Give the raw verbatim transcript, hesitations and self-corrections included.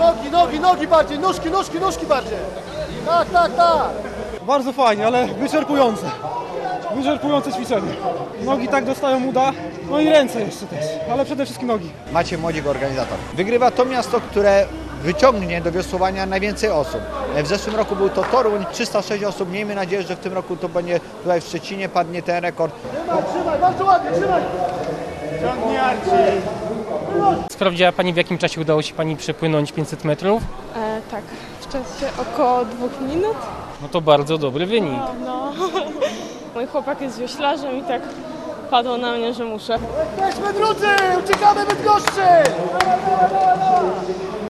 Nogi, nogi, nogi bardziej, nóżki, nóżki, nóżki bardziej. Tak, tak, tak. Bardzo fajnie, ale wyczerpujące. Wyczerpujące ćwiczenie. Nogi tak dostają uda, no i ręce jeszcze też, ale przede wszystkim nogi. Maciej Młodzik, organizator. Wygrywa to miasto, które wyciągnie do wiosłowania najwięcej osób. W zeszłym roku był to Toruń, trzysta sześć osób. Miejmy nadzieję, że w tym roku to będzie tutaj w Szczecinie, padnie ten rekord. Trzymaj, trzymaj, bardzo ładnie, trzymaj. Ciągnij, Arci. Sprawdziła Pani, w jakim czasie udało się Pani przepłynąć pięćset metrów? E, tak, w czasie około dwóch minut. No to bardzo dobry wynik. No, no. Mój chłopak jest wioślarzem i tak padło na mnie, że muszę. Jesteśmy drudzy, uciekamy Bydgoszczy.